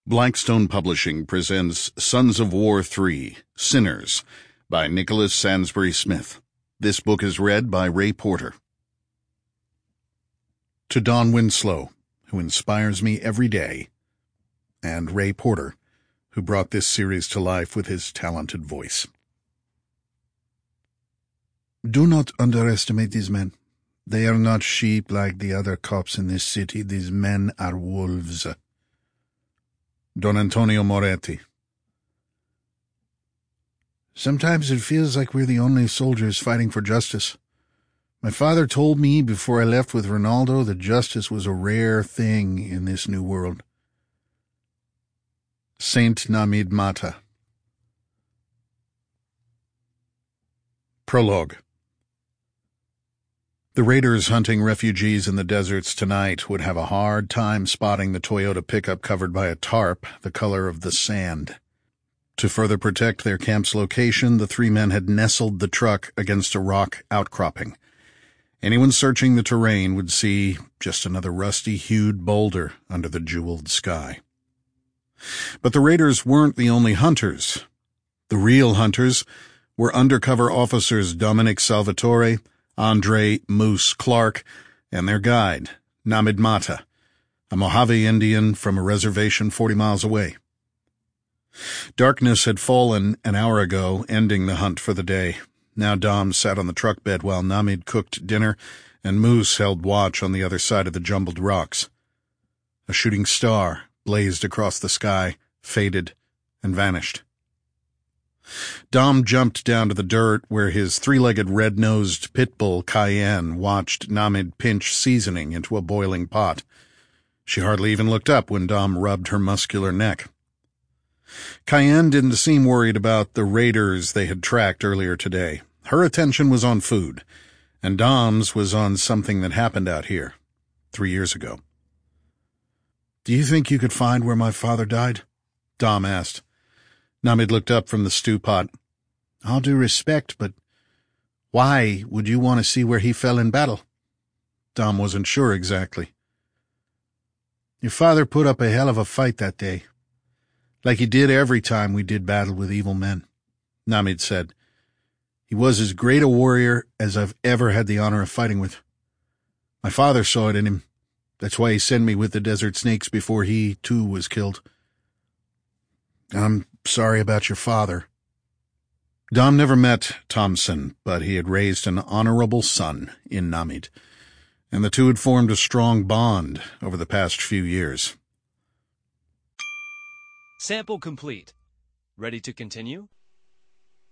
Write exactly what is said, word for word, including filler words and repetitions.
Blackstone Publishing presents Sons of War three, Sinners, by Nicholas Sansbury Smith. This book is read by Ray Porter. To Don Winslow, who inspires me every day, and Ray Porter, who brought this series to life with his talented voice. Do not underestimate these men. They are not sheep like the other cops in this city. These men are wolves. Don Antonio Moretti. Sometimes it feels like we're the only soldiers fighting for justice. My father told me before I left with Ronaldo that justice was a rare thing in this new world. Saint Namid Mata. Prologue. The raiders hunting refugees in the deserts tonight would have a hard time spotting the Toyota pickup covered by a tarp the color of the sand. To further protect their camp's location, the three men had nestled the truck against a rock outcropping. Anyone searching the terrain would see just another rusty-hued boulder under the jeweled sky. But the raiders weren't the only hunters. The real hunters were undercover officers Dominic Salvatore, Andre Moose Clark, and their guide, Namid Mata, a Mojave Indian from a reservation forty miles away. Darkness had fallen an hour ago, ending the hunt for the day. Now Dom sat on the truck bed while Namid cooked dinner, and Moose held watch on the other side of the jumbled rocks. A shooting star blazed across the sky, faded, and vanished. Dom jumped down to the dirt where his three-legged red-nosed pit bull Cayenne watched Namid pinch seasoning into a boiling pot. She hardly even looked up when Dom rubbed her muscular neck. Cayenne didn't seem worried about the raiders they had tracked earlier today. Her attention was on food, and Dom's was on something that happened out here three years ago. "Do you think you could find where my father died?" Dom asked. Namid looked up from the stew pot. "All due respect, but why would you want to see where he fell in battle?" Dom wasn't sure exactly. "Your father put up a hell of a fight that day, like he did every time we did battle with evil men," Namid said. "He was as great a warrior as I've ever had the honor of fighting with. My father saw it in him. That's why he sent me with the Desert Snakes before he, too, was killed." "I'm sorry about your father." Dom never met Thompson, but he had raised an honorable son in Namid, and the two had formed a strong bond over the past few years. Sample complete. Ready to continue?